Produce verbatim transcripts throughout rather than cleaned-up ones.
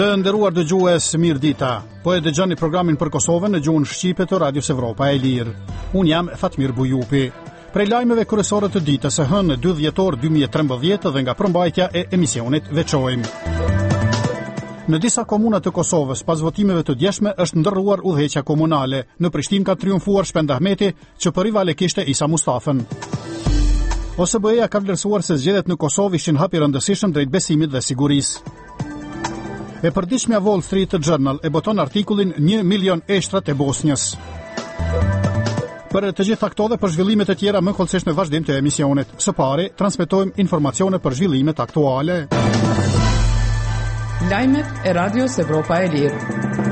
Të nderuar dëgjues, mirëdita. Po e dëgjoni programin për Kosovën në gjuhën shqipe të Radios Evropa e Lirë. Unë jam Fatmir Bujupi. Prej lajmeve kryesore të ditës së hënë dy dhjetor dy mijë e trembëdhjetë dhe nga përmbajtja e emisionit veçojmë. Në disa komuna të Kosovës, pas votimeve të djeshme, është ndërruar udhëheqja komunale. Në Prishtinë ka triumfuar Shpend Ahmeti, që për rivale kishte Isa Mustafën. O S B E-ja ka vlerësuar se zgjedhjet në Kosovë ishin hap i rëndësishëm drejt besimit dhe sigurisë. E përditshmja Wall Street Journal e boton artikullin një milion eshtrat e Bosnjës. Për të gjitha këto dhe për zhvillimet e tjera më kollësisht në vazhdim të emisionit. Së pari, transmetojmë informacione për zhvillimet aktuale. Lajmet e Radios Evropa e Lirë.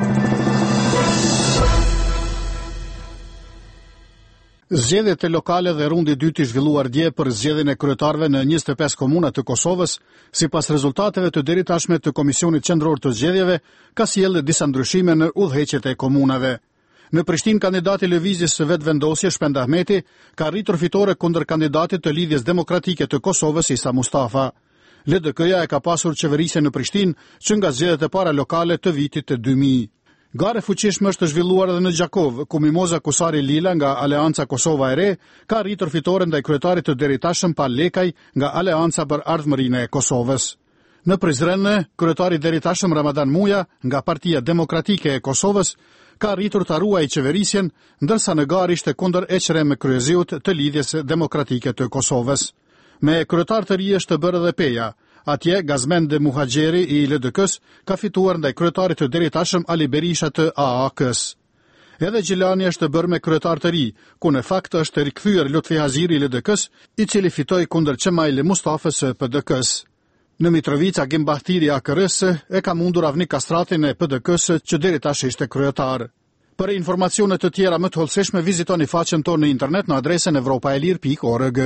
Zgjedhjet e lokale dhe rundi i dytë i zhvilluar dje për zgjedhjen e kryetarëve në njëzet e pesë komuna të Kosovës, sipas rezultateve të deritashme të Komisionit Qendror të Zgjedhjeve, ka sjellë disa ndryshime në udhëheqjet e komunave. Në Prishtinë, kandidati i lëvizjes së vetvendosje Shpend Ahmeti ka arritur fitore kundër kandidatit të Lidhjes Demokratike të Kosovës Isa Mustafa. L D K-ja e ka pasur qeverisje në Prishtinë që nga zgjedhjet e para lokale të vitit të dy mijë. Gare fuqishme është zhvilluar edhe në Gjakov, ku Mimoza Kusari Lila nga Aleanca Kosova e Re ka arritur fitore ndaj kryetarit të deritashëm Pal Lekaj nga Aleanca për Ardhmërinë e Kosovës. Në Prizren, kryetari i deritashëm Ramadan Muja nga Partia Demokratike e Kosovës ka arritur të ruajë qeverisjen, ndërsa në Gar ishte kundër Eqrem Kryeziut të Lidhjes Demokratike të Kosovës. Me kryetar të ri është bërë edhe Peja. Atje, Gazmend Muhaxheri i L D K-s ka fituar ndaj kryetarit të deritashëm Ali Berisha të A A K-s. Edhe Gjilani është bërë me kryetar të ri, ku në fakt është rikthyer Lutfi Haziri i L D K-s, i cili fitoi kundër Çemail Mustafës së P D K-s. Në Mitrovica, Gimbahtiri A K R-s e ka mundur Avnik Kastratin e P D K-s, që deri tash ishte kryetar. Për informacione të tjera më të hollësishme, vizitoni faqen tonë në internet në adresën evropaelir pikë org.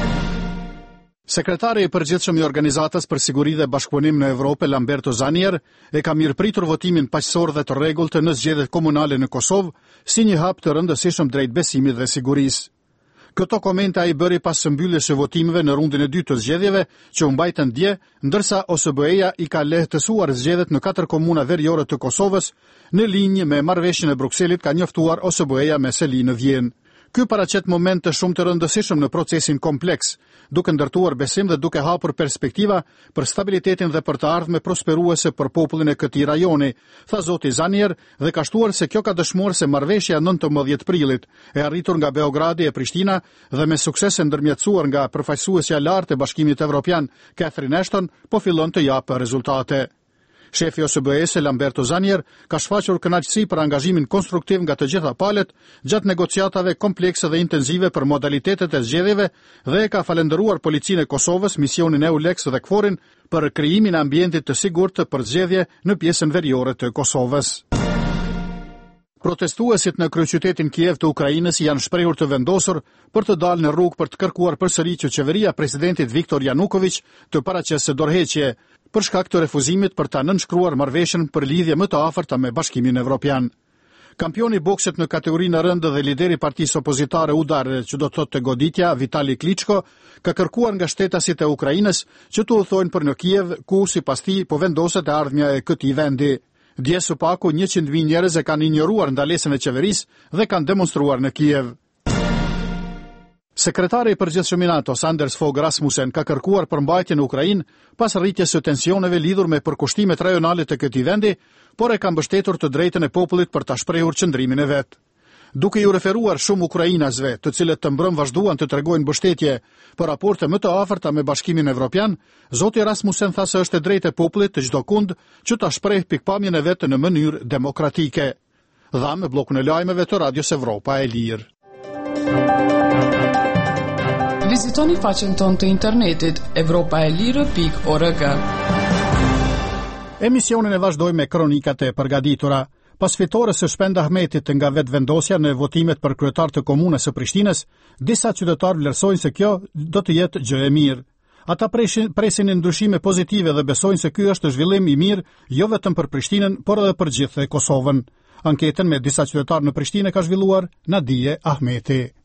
Sekretari i përgjithshëm i Organizatës për Siguri dhe Bashkëpunim në Evropë, Lamberto Zanier, e ka mirëpritur votimin paqësor dhe të rregullt në zgjedhjet komunale në Kosovë si një hap të rëndësishëm drejt besimit dhe sigurisë. Këto komente ai bëri pas së mbylljes së votimeve në rundin e dytë të zgjedhjeve, që u mbajtën dje, ndërsa O S B E-ja i ka lehtësuar zgjedhjet në katër komuna veriore të Kosovës, në linjë me marrëveshjen e Brukselit, ka njoftuar O S B E-ja me seli në Vjenë. Ky paraqet moment të shumë të rëndësishëm në procesin kompleks, duke ndërtuar besim dhe duke hapur perspektiva për stabilitetin dhe për të ardhme prosperuese për popullin e këtij rajoni, tha zoti Zanier, dhe ka shtuar se kjo ka dëshmuar se marrëveshja nëntëmbëdhjetë prillit, e arritur nga Beogradi e Prishtina dhe me sukses e ndërmjetësuar nga përfaqësuesja e lartë e Bashkimit Evropian, Catherine Ashton, po fillon të japë rezultate. Shefi O S B E-s Lamberto Zanier ka shfaqur kënaqësi për angazhimin konstruktiv nga të gjitha palët gjatë negociatave komplekse dhe intensive për modalitetet e zgjedhjeve dhe ka falendëruar Policinë e Kosovës, misionin EULEX dhe KFOR-in për krijimin e ambientit të sigurt për zgjedhje në pjesën veriore të Kosovës. Protestuesit në kryeqytetin Kiev të Ukrainës janë shprehur të vendosur për të dalë në rrugë për të kërkuar përsëri që qeveria e presidentit Viktor Yanukovych të paraqesë dorëheqje, për shkak të refuzimit për ta nënshkruar marrëveshjen për lidhje më të afërta me Bashkimin Evropian. Kampioni i boksit në kategorinë rëndë dhe lideri i partisë opozitare Udar, që do të thotë goditja, Vitali Klitschko, ka kërkuar nga shtetasit e Ukrainës që të udhtojnë për në Kiev, ku sipas tij po vendoset e ardhmja e këtij vendi. Dje së paku njëqind mijë njerëz e kanë injoruar ndalesën e qeverisë dhe kanë demonstruar në Kiev. Sekretari i përgjithshëm i NATO, Anders Fogh Rasmussen, ka kërkuar përmbajtjen në Ukrainë pas rritjes së tensioneve lidhur me përkushtimet rajonale të këtij vendi, por e ka mbështetur të drejtën e popullit për ta shprehur qëndrimin e vet. Duke ju referuar shumë ukrainasve, të cilët të mbrëm vazhduan të tregojnë mbështetje për raporte më të afërta me Bashkimin Evropian, zoti Rasmussen tha se është e drejtë e popullit të çdo kund që ta shprehë pikpamjen e vet në mënyrë demokratike. Dha me bllokun e lajmeve të Radios Evropa e Lirë. Vizitoni faqen tonë të internetit evropaelire pikë org. Emisionin e vazhdoj me kronikat e përgatitura. Pas fitores së Shpend Ahmetit nga vetvendosja në votimet për kryetar të komunës së Prishtinës, disa qytetarë vlerësojnë se kjo do të jetë gjë e mirë. Ata presin, presin ndryshime pozitive dhe besojnë se ky është zhvillim i mirë jo vetëm për Prishtinën, por edhe për gjithë Kosovën. Anketën me disa qytetarë në Prishtinë ka zhvilluar Nadije Ahmeti.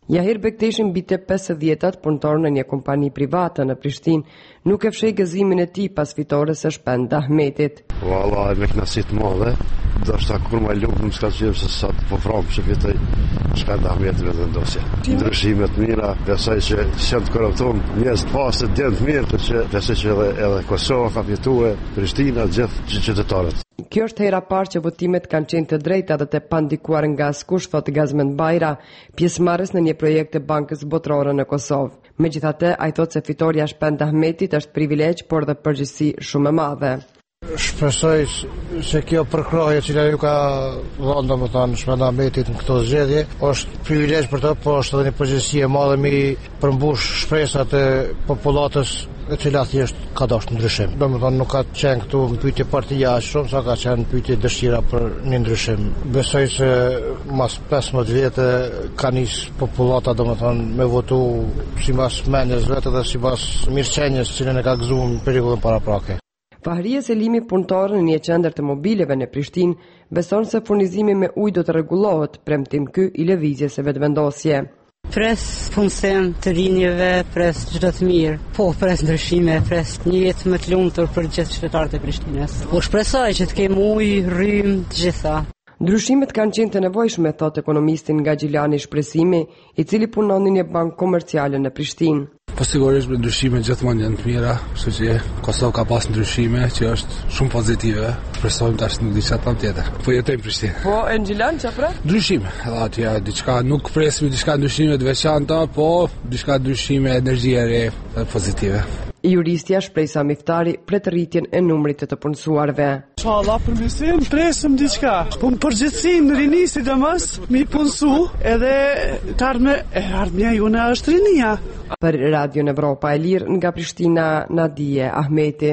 Jahir Bekteshi mbi të pesëdhjetat punëtor në një kompani private në Prishtinë nuk e fshej gëzimin e tij pas fitores së Shpend Ahmetit. Valla, me knasi të madhe, do shta kur ma lukë më s'ka qërë se sa të poframë që vitej Shpend Ahmetit me të ndosje. Ndryshimet mira, besoj që që të korrupton, njës të pasë të djenë të mirë, për që besoj që edhe, edhe Kosova ka fitue, Prishtina, gjithë qytetarët. Kjo është hera parë që votimet kanë qenë të drejta dhe të pandikuar nga askush, thot Gazmend Bajra, pjesëmarrës në një projekt të Bankës Botërore në Kosovë. Megjithatë, ai thot se fitoria Shpend Ahmetit është privilegj, por dhe përgjegjësi shumë e madhe. Shpresoj se kjo përkraje që ju ka dhënë domethënë Shpend Ahmetit në këto zgjedhje është privilegj për të, por është edhe një përgjegjësi e madhe mi përmbush shpresat e popullatës e cila thjesht ka dashur ndryshim. Domethënë nuk ka qenë këtu në pyetje partia shumë, sa ka qenë pyetje dëshira për një ndryshim. Besoj se mas pesëmbëdhjetë vjetë ka nis popullata domethënë me votu sipas mendjes vetë dhe sipas mirëqenies që ne ka gëzuar në periudhën paraprake. Fahrie Selimi, punëtor në një qendër të mobileve në Prishtinë, beson se furnizimi me ujë do të rregullohet, premtim ky i lëvizjes së vetëvendosje. Pres punësim të rinjeve, pres çdo të mirë, po pres ndryshime, pres një jetë më të lumtur për gjithë qytetarët e Prishtinës. Po shpresoj që të kemi ujë, rrymë, të gjitha. Ndryshimet kanë qenë të nevojshme, thot ekonomistin nga Gjilani Shpresimi, i cili punon në një bankë komerciale në Prishtinë. Po sigurisht me ndryshime gjithmonë janë të mira, kështu që Kosova ka pas ndryshime që është shumë pozitive. Shpresojmë tash në diçka tjetër. Po jetojmë në Prishtinë. Po e në Gjilan çfarë? Ndryshime. Edhe atje diçka nuk presim diçka ndryshime të veçanta, po diçka ndryshime energjie e re pozitive. Juristja Shpresa Miftari pret rritjen e numrit të të punësuarve. Inshallah për mirësim presim diçka. Po në përgjithësi në rini sidomos mi punësu edhe të ardhme e ardhmja jone është rinia. Për Radio Evropa e Lirë nga Prishtina, Nadije Ahmeti.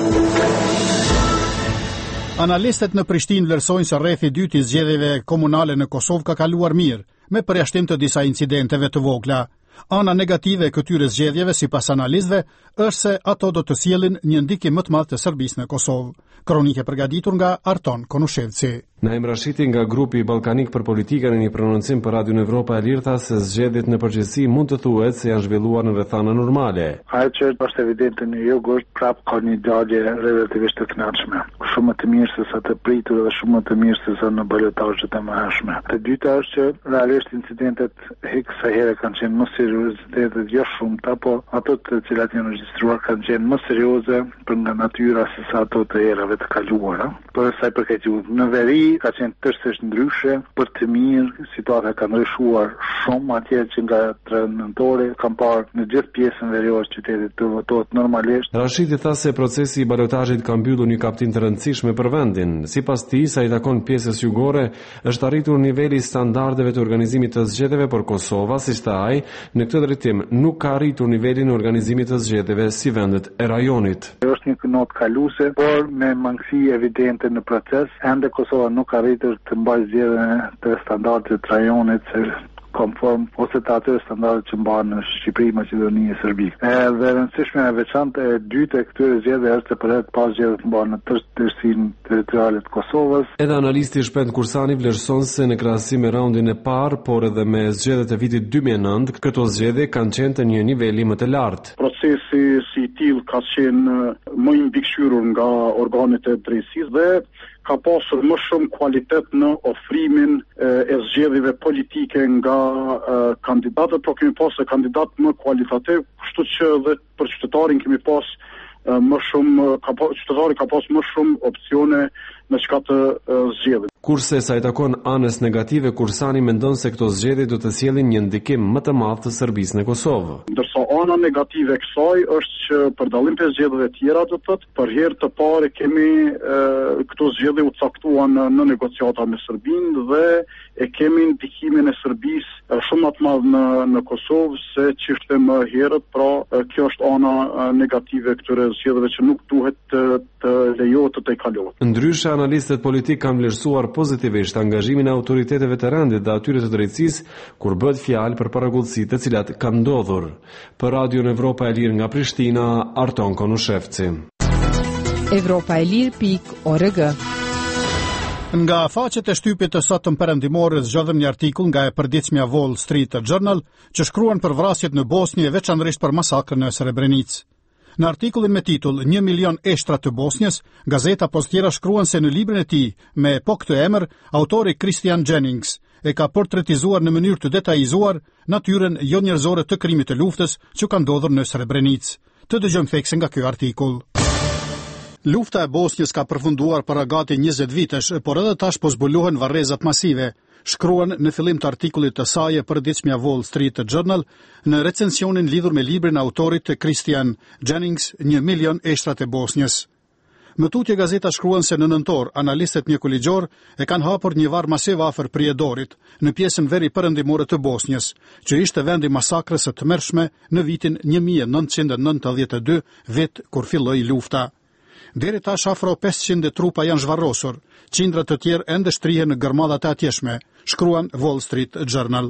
Analistët në Prishtinë vlerësojnë se rrethi i dytë i zgjedhjeve komunale në Kosovë ka kaluar mirë, me përjashtim të disa incidenteve të vogla. Ana negative e këtyre zgjedhjeve sipas analistëve është se ato do të sjellin një ndikim më të madh të Serbisë në Kosovë. Kronike përgatitur nga Arton Konushevci. Naim Rashiti nga grupi Ballkanik për Politikën në një prononcim për Radio Evropa e Lirë tha se zgjedhjet në përgjithësi mund të thuhet se janë zhvilluar në rrethana normale. Ajo që është evidente në jug është prap ka një dalje relativisht të kënaqshme. Shumë më të mirë se sa të pritur dhe shumë më të mirë se sa në balotazhet e mëhershme. E dyta është që realisht incidentet hik sa herë kanë qenë më serioze dhe jo shumë, po ato të cilat janë regjistruar kanë qenë më serioze për nga natyra se sa ato të erave të kaluara. Por sa i përket në veri ka qenë tërësisht ndryshe, për të mirë, situata ka ndryshuar shumë atje që nga tre nëntori kam parë në gjithë pjesën veriore të qytetit të votohet normalisht. Rashidi tha se procesi i balotazhit ka mbyllur një kaptin të rëndësishme për vendin. Sipas tij, sa i takon pjesës jugore, është arritur niveli i standardeve të organizimit të zgjedhjeve, por Kosova, siç tha ai, në këtë drejtim nuk ka arritur nivelin e organizimit të zgjedhjeve si vendet e rajonit. Është një notë kaluese, por me mangësi evidente në proces, ende Kosova nuk ka arritur të mbajë zgjedhjen të standardeve të rajonit se konform ose të atyre standardet që mbahen në Shqipëri, Maqedoni e Serbi. Edhe rëndësishme e veçantë e dytë e këtyre zgjedhjeve është se përhet pas zgjedhjet të mbahen në tërësinë territoriale të Kosovës. Edhe analisti Shpend Kursani vlerëson se në krahasim me raundin e parë, por edhe me zgjedhjet e vitit dy mijë e nëntë, këto zgjedhje kanë qenë të një niveli më të lartë. Procesi si i tillë ka qenë më i mbikëqyrur nga organet e drejtësisë dhe ka pasur më shumë kualitet në ofrimin e, e zgjedhjeve politike nga e, kandidatët, por kemi pasur kandidat më kualitativ, kështu që dhe për qytetarin kemi pas e, më shumë ka qytetari ka pas më shumë opsione në çka të zgjedhjet. Kurse sa i takon anës negative, Kursani mendon se këto zgjedhje do të sjellin një ndikim më të madh të Serbisë në Kosovë. Ndërsa ana negative e kësaj është që për dallim të zgjedhjeve të tjera do të thotë, për herë të parë kemi e, këto zgjedhje u caktuan në, në negociata me Serbinë dhe e kemi ndikimin e Serbisë shumë më të madh në në Kosovë se ç'ishte më herët, pra e, kjo është ana negative e këtyre zgjedhjeve që nuk duhet të, të lejohet të tejkalohet. Ndryshe, analistët politik kanë vlerësuar pozitivisht angazhimin e autoriteteve të rendit dhe atyre të drejtësisë kur bëhet fjalë për paragjallësitë të cilat kanë ndodhur. Për Radio Evropa e Lirë nga Prishtina, Arton Konushevci. Evropa e Lirë pikë org. Nga faqet e shtypit të sotëm perëndimore zgjodhem një artikull nga e përditshmja Wall Street Journal që shkruan për vrasjet në Bosnjë e veçanërisht për masakrën në Srebrenic. Në artikullin me titull një milion eshtra të Bosnjës, gazeta pas tjera shkruan se në librin e tij me po këtë emër, autori Christian Jennings e ka portretizuar në mënyrë të detajizuar natyrën jo njerëzore të krimit të luftës që ka ndodhur në Srebrenic. Të dëgjojmë thekse nga ky artikull. Lufta e Bosnjës ka përfunduar para gati njëzet vitesh, por edhe tash po zbulohen varrezat masive, shkruan në fillim të artikullit të saj e përditshmja Wall Street Journal në recensionin lidhur me librin e autorit Christian Jennings, një milion eshtrat e Bosnjës. Më tutje gazeta shkruan se në nëntor, analistët mjekuligjor e kanë hapur një varr masiv afër Priedorit, në pjesën veri perëndimore të Bosnjës, që ishte vendi masakrës së tmerrshme në vitin një mijë e nëntëqind e nëntëdhjetë e dy, vit kur filloi lufta. Deri tash afro pesëqind trupa janë zhvarrosur, qindra të tjerë ende shtrihen në gërmadat e atjeshme, shkruan Wall Street Journal.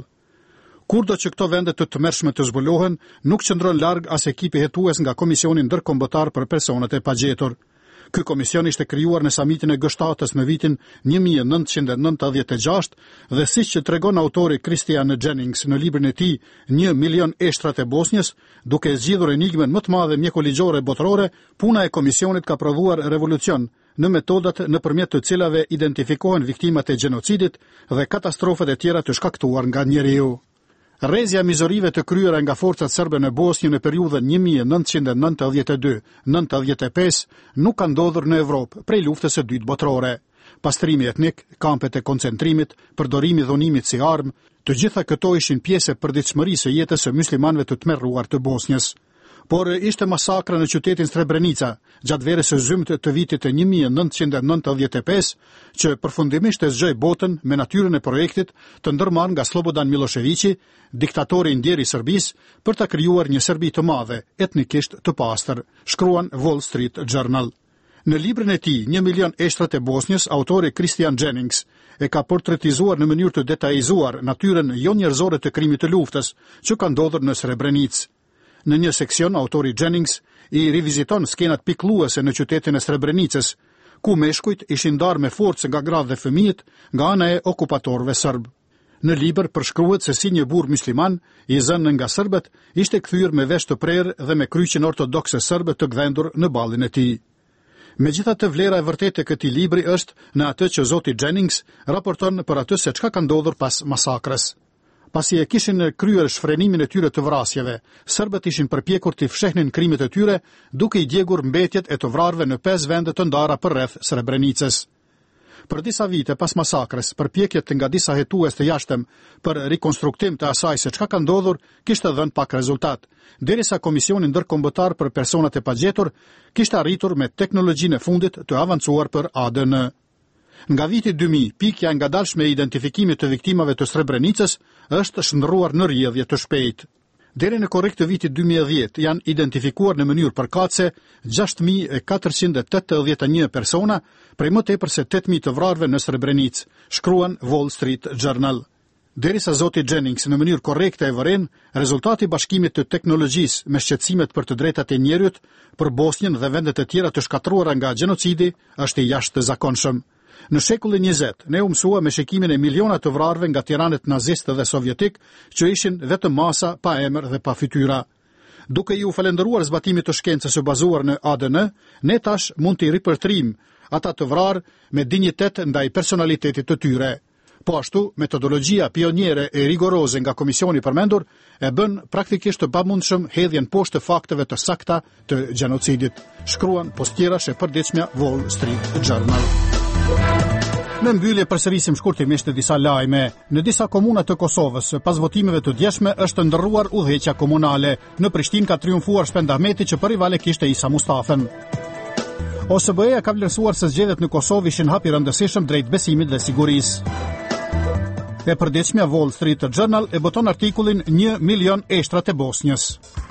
Kurdo që këto vende të tmerrshme të zbulohen, nuk qëndron larg as ekipi hetues nga Komisioni Ndërkombëtar për Personat e Pagjetur. Ky komision ishte krijuar në samitin e G shtatës në vitin një mijë e nëntëqind e nëntëdhjetë e gjashtë dhe siç që tregon autori Christian Jennings në librin e tij një milion eshtrat e Bosnjës, duke zgjidhur enigmen më të madhe mjekoligjore botërore, puna e komisionit ka provuar revolucion në metodat nëpërmjet të cilave identifikohen viktimat e gjenocidit dhe katastrofat e tjera të shkaktuar nga njeriu. Rrezja mizorive të kryera nga forcat serbe në Bosnjë në periudhën një mijë e nëntëqind e nëntëdhjetë e dy deri në nëntëdhjetë e pesë nuk ka ndodhur në Evropë prej luftës së dytë botërore. Pastrimi etnik, kampet e koncentrimit, përdorimi i dhunimit si armë, të gjitha këto ishin pjesë e përditshmërisë së jetës së muslimanëve të tmerruar të Bosnjës. Por ishte masakra në qytetin Srebrenica, gjatë verës së zymtë të vitit e një mijë e nëntëqind e nëntëdhjetë e pesë, që përfundimisht e zgjoi botën me natyrën e projektit të ndërmarrë nga Slobodan Miloševići, diktatori i ndjer i Serbisë, për ta krijuar një Serbi të madhe, etnikisht të pastër, shkruan Wall Street Journal. Në librin e tij, një milion eshtrat e Bosnjës, autori Christian Jennings e ka portretizuar në mënyrë të detajizuar natyrën jo njerëzore të krimit të luftës që ka ndodhur në Srebrenicë. Në një seksion, autori Jennings i riviziton skenat pikëlluese në qytetin e Srebrenicës, ku meshkujt ishin ndarë me forcë nga gratë dhe fëmijët nga ana e okupatorëve serb. Në libër përshkruhet se si një burr musliman i zënë nga serbët ishte kthyer me vesh të prerë dhe me kryqin ortodokse serbe të gdhendur në ballin e tij. Megjithatë, vlera e vërtetë e këtij libri është në atë që zoti Jennings raporton për atë se çka ka ndodhur pas masakrës. Pasi e kishin kryer shfrenimin e tyre të vrasjeve, serbët ishin përpjekur të fshehnin krimet e tyre, duke i djegur mbetjet e të vrarëve në pesë vende të ndara përreth Srebrenicës. Për disa vite pas masakrës, përpjekjet nga disa hetues të jashtëm për rikonstruktim të asaj se çka ka ndodhur kishte dhënë pak rezultat, derisa Komisioni Ndërkombëtar për Personat e Pagjetur kishte arritur me teknologjinë e fundit të avancuar për A D N. Nga viti dy mijë, pikja e ngadalshme e identifikimit të viktimave të Srebrenicës është shndërruar në rrjedhje të shpejtë. Deri në korrik të vitit dy mijë e dhjetë janë identifikuar në mënyrë përkatëse gjashtë mijë e katërqind e tetëdhjetë e një persona, prej më tepër se tetë mijë të vrarëve në Srebrenicë, shkruan Wall Street Journal. Derisa zoti Jennings në mënyrë korrekte e vëren, rezultati i bashkimit të teknologjisë me shqetësimet për të drejtat e njerëzit për Bosnjën dhe vendet e tjera të shkatruara nga gjenocidi është i jashtëzakonshëm. Në shekullin njëzet, ne u mësua me shikimin e miliona të vrarëve nga tiranet nazistë dhe sovjetik, që ishin vetëm masa pa emër dhe pa fytyra. Duke i u falendëruar zbatimit të shkencës së bazuar në A D N, ne tash mund t'i ripërtrim ata të vrarë me dinjitet ndaj personalitetit të tyre. Po ashtu, metodologjia pioniere e rigoroze nga komisioni përmendur e bën praktikisht të pamundshëm hedhjen poshtë të fakteve të sakta të gjenocidit, shkruan postjerash e përditshmja Wall Street Journal. Në mbyllje përsërisim shkurtimisht disa lajme. Në disa komuna të Kosovës, pas votimeve të djeshme, është ndërruar udhëheqja komunale. Në Prishtinë ka triumfuar Shpend Ahmeti që për rivale kishte Isa Mustafen. O S B E ka vlerësuar se zgjedhjet në Kosovë ishin hap i rëndësishëm drejt besimit dhe sigurisë. E përditshmja Wall Street Journal e boton artikullin një milion eshtrat e Bosnjës.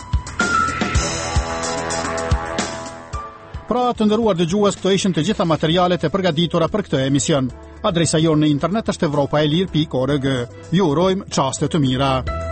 Pra të nderuar dëgjues, këto ishin të gjitha materialet e përgatitura për këtë emision. Adresa jonë në internet është evropaelir pikë org. Ju urojmë çaste të mira.